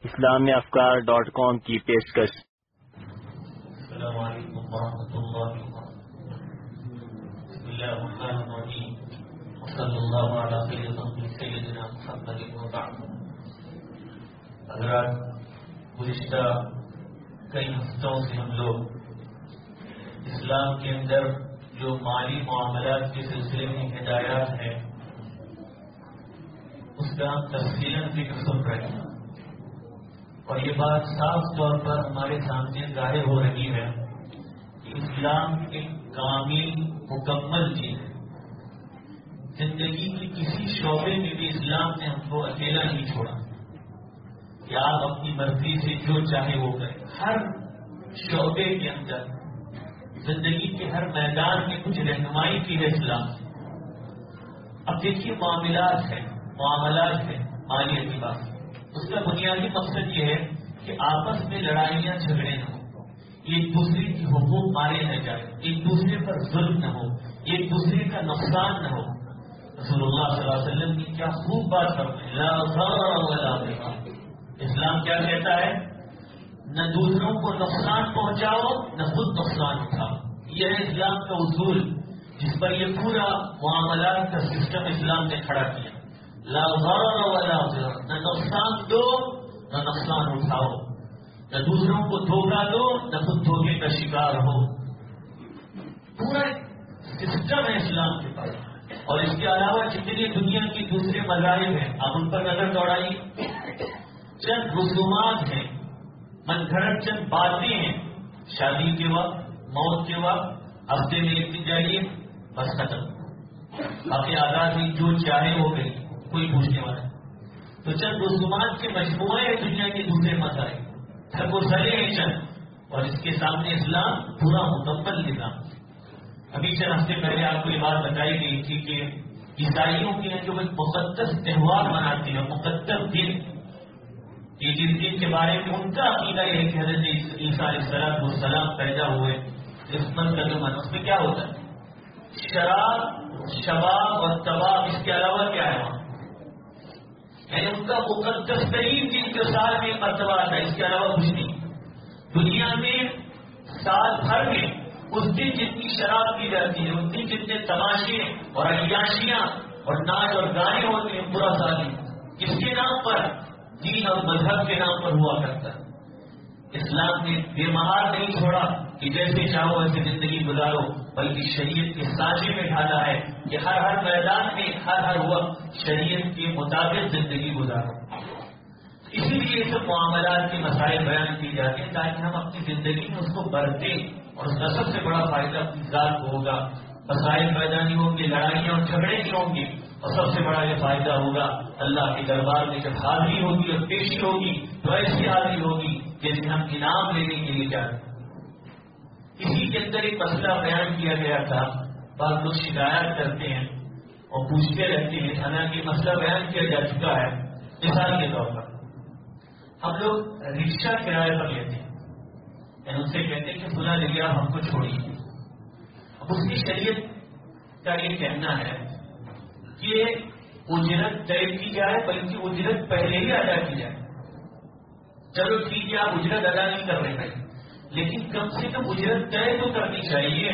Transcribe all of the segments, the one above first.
islamafkar.com کی پیشکش۔ السلام علیکم ورحمۃ اللہ وبرکاتہ۔ بسم اللہ الرحمن الرحیم، صلی اللہ علیہ سیدنا محمد وبعد۔ حضرات، گزشتہ کئی ہفتوں سے ہم لوگ اسلام کے اندر جو مالی معاملات کے سلسلے میں ہدایات ہیں اس کا ہم تفصیلاً ذکر سن رہے ہیں، اور یہ بات صاف طور پر ہمارے سامنے ظاہر ہو رہی ہے کہ اسلام ایک کامل مکمل چیز ہے۔ زندگی کی کسی شعبے میں بھی اسلام نے ہم کو اکیلا نہیں چھوڑا کہ آپ اپنی مرضی سے جو چاہے وہ کریں۔ ہر شعبے کے اندر، زندگی کے ہر میدان میں کچھ رہنمائی کی ہے اسلام سے۔ اب دیکھیے، معاملات ہیں مالیت کی بات، اس کا بنیادی مقصد یہ ہے کہ آپس میں لڑائیاں جھگڑے نہ ہوں، ایک دوسرے کی حقوق مارے نہ جائے، ایک دوسرے پر ظلم نہ ہو، ایک دوسرے کا نقصان نہ ہو۔ رسول اللہ صلی اللہ علیہ وسلم کی کیا خوب بات کرتے ہیں، لا ضرر ولا ضرار۔ اسلام کیا کہتا ہے؟ نہ دوسروں کو نقصان پہنچاؤ، نہ خود نقصان اٹھاؤ۔ یہ ہے اسلام کا اصول، جس پر یہ پورا معاملات کا سسٹم اسلام نے کھڑا کیا۔ لا ضرر ولا ضرار، نہ نقصان دو نہ نقصان اٹھاؤ، نہ دوسروں کو دھوکہ دو نہ خود دھوکے کا شکار ہو۔ پورا سسٹم ہے اسلام کے پاس۔ اور اس کے علاوہ جتنی دنیا کی دوسرے مذاہب ہیں، آپ ان پر نظر دوڑائیے، چند رسومات ہیں، من گھڑت چند باتیں ہیں، شادی کے وقت، موت کے وقت، ہفتے میں ایک دن جائیے، بس ختم، باقی آزادی جو چاہے ہو گئی، کوئی پوچھنے والا نہیں۔ تو چند رسومات کے مجموعے ہیں دنیا کے دوسرے مذاہب، سب وہ سلے ہیں چند، اور اس کے سامنے اسلام پورا مکمل نظام۔ ابھی چند ہفتے پہلے آپ کو یہ بات بتائی گئی تھی کہ عیسائیوں کے جو ایک مقدس تہوار مناتے ہیں، مقدس دن، یہ جس دن کے بارے میں ان کا عقیدہ یہ ہے کہ حضرت عیسیٰ علیہ السلام پیدا ہوئے، کرسمس کا جو مناتے اس میں کیا ہوتا ہے؟ شراب، شباب اور تباب، اس کے علاوہ کیا ہے وہاں؟ یعنی ان کا مقدس ترین دن جو سال میں مرتبہ آتا ہے، اس کے علاوہ کچھ نہیں۔ دنیا میں سال بھر میں اس دن جتنی شراب پی جاتی ہے، اس دن جتنے تماشے اور عیاشیاں اور ناچ اور گانے ہوتے ہیں، پورا سال ہی کس کے نام پر؟ دین اور مذہب کے نام پر ہوا کرتا ہے۔ اسلام نے بے مہار نہیں چھوڑا کہ جیسے چاہو ویسے زندگی گزارو، بلکہ شریعت کے سانچے میں ڈالا ہے کہ ہر میدان میں ہر وقت شریعت کے مطابق زندگی گزارو۔ اسی لیے یہ سب معاملات کے مسائل بیان کی جاتے ہیں تاکہ ہم اپنی زندگی میں اس کو برتیں، اور اس کا سب سے بڑا فائدہ اپنی ذات کو ہوگا۔ مسائل پیدا نہیں ہوں گے، لڑائیاں اور جھگڑے نہیں ہوں گے، اور سب سے بڑا یہ فائدہ ہوگا اللہ کے دربار میں جب حاضری ہوگی اور پیشی ہوگی تو ایسی حاضری ہوگی جیسے ہم انعام لینے کے لیے جاتے ہیں۔ اسی کے اندر ایک مسئلہ بیان کیا گیا تھا، بعض لوگ شکایت کرتے ہیں اور پوچھتے رہتے ہیں، حالانکہ مسئلہ بیان کیا جا چکا ہے۔ مثال کے طور پر ہم لوگ رکشہ کرایہ پر لیتے ہیں، یعنی ان سے کہتے ہیں کہ فلاں جگہ ہم کو چھوڑیے۔ اب اس کی شریعت کا یہ کہنا ہے کہ اجرت طے کی جائے، بلکہ اجرت پہلے ہی ادا کی جائے۔ چلو ٹھیک ہے، آپ اجرت ادا نہیں کر رہے بھائی، لیکن کم سے کم اجرت طے تو کرنی چاہیے۔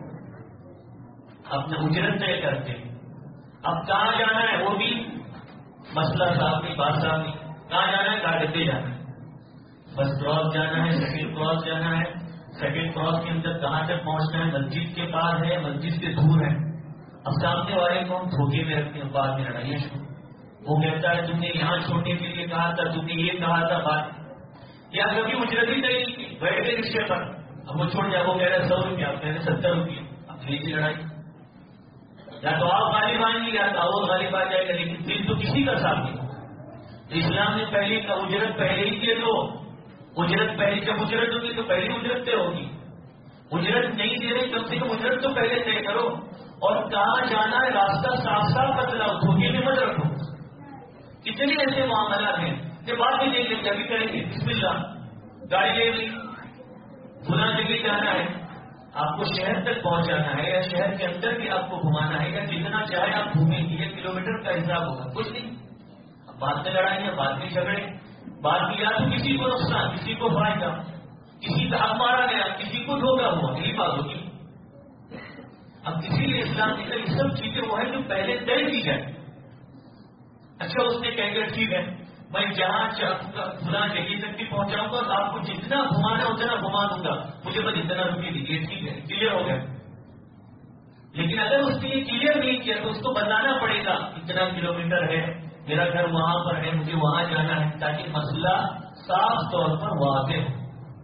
اپنا اجرت طے کرتے ہیں، اب کہاں جانا ہے وہ بھی مسئلہ صاحب نہیں، بات صاحب نہیں، کہاں جانا ہے؟ کاغذ پہ جانا ہے، بس کراس جانا ہے، سیکنڈ کراس جانا ہے، سیکنڈ کراس کے اندر کہاں تک پہنچنا ہے؟ مسجد کے پاس ہے، مسجد سے دور ہے۔ اب سامنے والے کو ہم دھوکے میں رکھتے ہیں، بعد میں لڑائیاں شروع۔ وہ کہتا ہے تم نے یہاں چھوڑنے کے لیے کہا تھا، تم نے یہ کہا تھا، بات یا کبھی اجرت ہی نہیں کی، بیٹھ گئے رکشے پر، اب وہ چھوڑ جائے، وہ کہہ رہے 100 روپیہ، آپ کہہ رہے 70 روپیہ، اب تیزی لڑائی، یا تو آپ غالب آئیں گے یا تو وہ غالب آ جائے گا، لیکن دل تو کسی کا ساتھ نہیں۔ اسلام نے پہلے کا اجرت پہلے ہی دے دو، اجرت پہلے، جب اجرت ہوگی تو پہلی اجرت طے ہوگی۔ اجرت نہیں دے رہے، کم سے کم اجرت تو پہلے طے کرو، اور کہاں جانا ہے راستہ صاف صاف بتلاؤ، دھوکے میں مت رکھو۔ کتنے ایسے معاملات ہیں کہ بعد میں دیکھ لیں گے، ابھی کریں گے بسم اللہ، گاڑی لے لی، فلاں جگہ جانا ہے، آپ کو شہر تک پہنچانا ہے یا شہر کے اندر بھی آپ کو گھمانا ہے، یا جتنا چاہے آپ گھومیں گے، 1 کلومیٹر کا حساب ہوگا، کچھ نہیں۔ اب بعد میں لڑائیں گے، بعد میں جھگڑے، بعد میں یا تو کسی کو نقصان، کسی کو فائدہ، کسی کا حق مارا گیا، کسی کو دھوکا ہوا، یہی بات ہوگی. اب اسی لیے اسلام نے یہ سب چیزیں وہ ہے جو پہلے طے کی جائے. اچھا اس نے کہہ کر ٹھیک ہے میں جہاں فلاں جگہ تک بھی پہنچاؤں گا، آپ کو جتنا گھمانا اتنا گھما دوں گا، مجھے بس اتنا روپیے دیجیے. ٹھیک ہے، کلیئر ہو گیا. لیکن اگر اس نے یہ کلیئر نہیں کیا تو اس کو بتانا پڑے گا اتنا کلومیٹر ہے، میرا گھر وہاں پر ہے، مجھے وہاں جانا ہے، تاکہ مسئلہ صاف طور پر واضح ہو.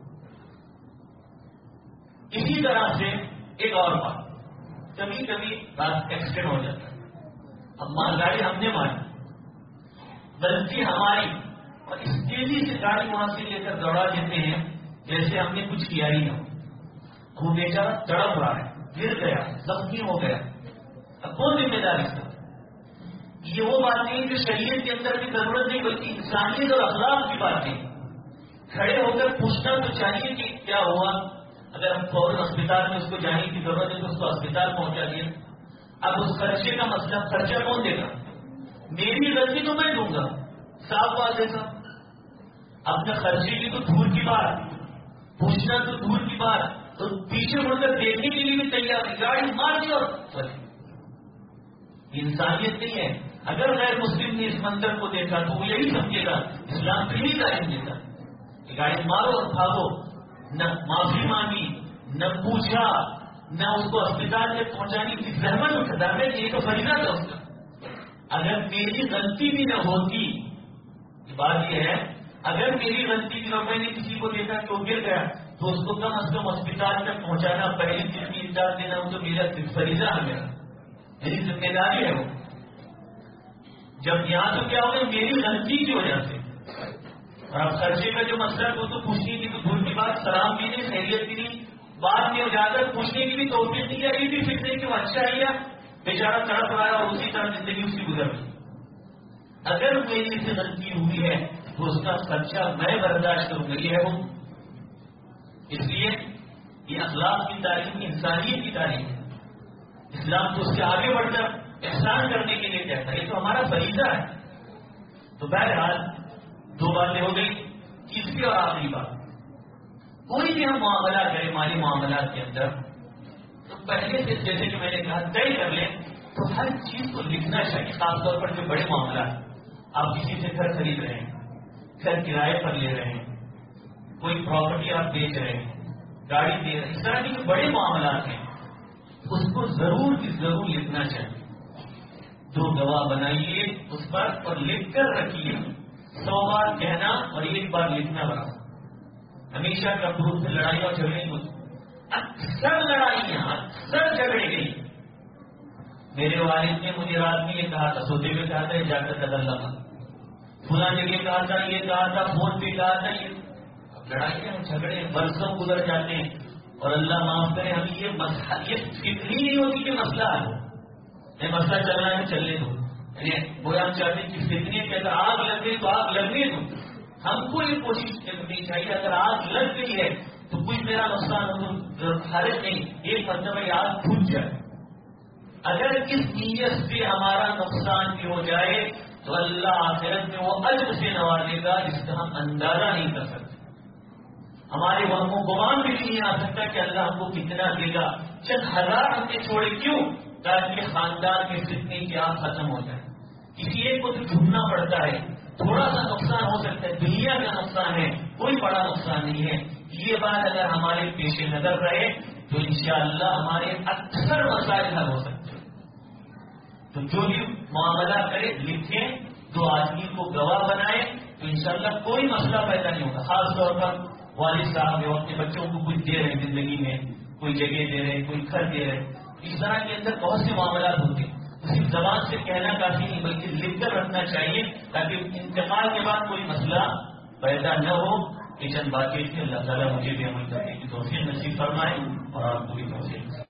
اسی طرح سے ایک اور بات، کبھی کبھی رات ایکسیڈنٹ ہو جاتا ہے. اب گاڑی ہم نے ماری، غلطی ہماری، اور اس تیزی سے گاڑی وہاں سے لے کر دوڑا دیتے ہیں جیسے ہم نے کچھ کیا ہی نہ. وہ بیچارہ تڑپ رہا ہے، گر گیا، زخمی ہو گیا. اب کون ذمہ دار اس کا؟ یہ وہ باتیں جو شریعت کے اندر بھی ضرورت نہیں بلکہ انسانیت اور اخلاق کی باتیں. کھڑے ہو کر پوچھنا تو چاہیے کہ کیا ہوا. اگر ہم فوراً اسپتال میں اس کو جانے کی ضرورت ہے تو اس کو اسپتال پہنچا دیا. اب اس خرچے کا مسئلہ، خرچہ کون دے گا؟ میری غلطی تو میں دوں گا، صاف بات ہے صاحب. اپنے خرچے کی تو دور کی بات، پوچھنا تو دور کی بات، تو پیچھے مڑ کر دیکھنے کے لیے بھی تیار ہے. گاڑی مار دی اور انسانیت نہیں ہے. اگر غیر مسلم نے اس منظر کو دیکھا تو وہ یہی سمجھے گا اسلام پہ ہی تعلیم دیتا کہ گاڑی مارو اور بھاگو. نہ معافی مانگی، نہ پوچھا، نہ اس کو اسپتال میں پہنچانے کی زحمت اٹھاتا ہے. یہ تو فریضہ تھا اس کا. اگر میری غلطی بھی نہ ہوتی، بات یہ ہے اگر میری غلطی بھی نہ، میں نے کسی کو دیکھا کہ وہ گر گیا تو اس کو کم از کم اسپتال تک پہنچانا، پہلی چیز کی امداد دینا، وہ تو میرا فریضہ ہے، میری ذمہ داری ہے. وہ جب یہاں تو کیا ہوگا میری غلطی کی وجہ سے. اور اب خرچے کا جو مسئلہ وہ تو پوچھنے کی تو دور کی بات، سلام بھی نہیں، خیریت بھی نہیں، بعد میں جا کر پوچھنے کی بھی توفیق نہیں ہے. یہ بھی فکر ہے کہ وہ اچھا ہے یا بیچارہ تڑپ رہا ہے اور اسی طرح زندگی اس کی گزر رہی. اگر میری سے غلطی ہوئی ہے تو اس کا خرچہ میں برداشت کروں گا. یہ ہے وہ. اس لیے یہ اخلاق کی تعلیم، انسانیت کی تعلیم ہے. اسلام تو اس سے آگے بڑھ کر احسان کرنے کے لیے کہتا ہے، یہ تو ہمارا فریضہ ہے. تو بہرحال دو باتیں ہو گئی. تیسری اور آخری بات، کوئی بھی ہم معاملہ کریں مالی معاملات کے اندر تو پہلے سے جیسے کہ میں نے کہا طے کر لیں تو ہر چیز کو لکھنا چاہیے. خاص طور پر جو بڑے معاملات، آپ کسی سے گھر خرید رہے ہیں، گھر کرائے پر لے رہے ہیں، کوئی پراپرٹی آپ بیچ رہے ہیں، گاڑی دے رہے ہیں، اس طرح کے جو بڑے معاملات ہیں اس کو ضرور کی ضرور لکھنا چاہیے. 2 گواہ بنائیے اس پر اور لکھ کر رکھیے. 100 بار کہنا اور 1 بار لکھنا بنا. ہمیشہ کا گروپ سے لڑائی اور جھگڑے اکثر لڑائیاں، اکثر جھگڑے گئی. میرے والد نے مجھے رات میں یہ کہا تھا، سوتے ہوئے کہا تھا جا کر قدر لگا، فلاں جگہ کہا تھا، یہ کہا تھا، فون پہ کہا تھا. یہ لڑائیاں جھگڑے برسوں گزر جاتے ہیں اور اللہ معاف کرے ہم یہ مسئلہ، یہ فکر ہی نہیں ہوتی کہ مسئلہ ہے، مسئلہ چل رہا ہے چلنے دو. وہ ہم چاہتے ہیں کہ فکری کہ اگر آگ لگ گئی تو آگ لگنے دو. ہم کو یہ کوشش کرنی چاہیے اگر آگ لگ گئی ہے تو کچھ میرا نقصان ہو تو حرج نہیں، ایک مطلب ہے آگ پھٹ جائے. اگر اس نیت سے ہمارا نقصان بھی ہو جائے تو اللہ آخرت میں وہ اجر سے نوازے گا جس کا ہم اندازہ نہیں کر سکتے. ہمارے وہم و گمان بھی نہیں آ سکتا کہ اللہ ہم کو کتنا دے گا. چند ہزار ہم نے چھوڑے کیوں؟ تاکہ خاندان کے فتنے کی آگ ختم ہو جائے. کسی ایک کو تو جھومنا پڑتا ہے، تھوڑا سا نقصان ہو سکتا ہے، دنیا کا نقصان ہے، کوئی بڑا نقصان نہیں ہے. یہ بات اگر ہمارے پیش نظر رہے تو انشاءاللہ ہمارے اکثر مسائل حل ہو سکتے ہیں. تو جو بھی معاملہ کرے لکھیں، 2 آدمی کو گواہ بنائے تو انشاءاللہ کوئی مسئلہ پیدا نہیں ہوگا. خاص طور پر والد صاحب جو اپنے بچوں کو کچھ دے رہے ہیں زندگی میں، کوئی جگہ دے رہے ہیں، کوئی گھر دے رہے ہیں، اس طرح کے اندر بہت سے معاملات ہوتے ہیں. صرف زبان سے کہنا کافی نہیں بلکہ لکھ کر رکھنا چاہیے تاکہ انتقال کے بعد کوئی مسئلہ پیدا نہ ہو. یہ چند باتیں تھیں. اللہ تعالیٰ مجھے بھی عمل کرنے کی توفیق نصیب فرمائے اور آپ کو بھی توفیق.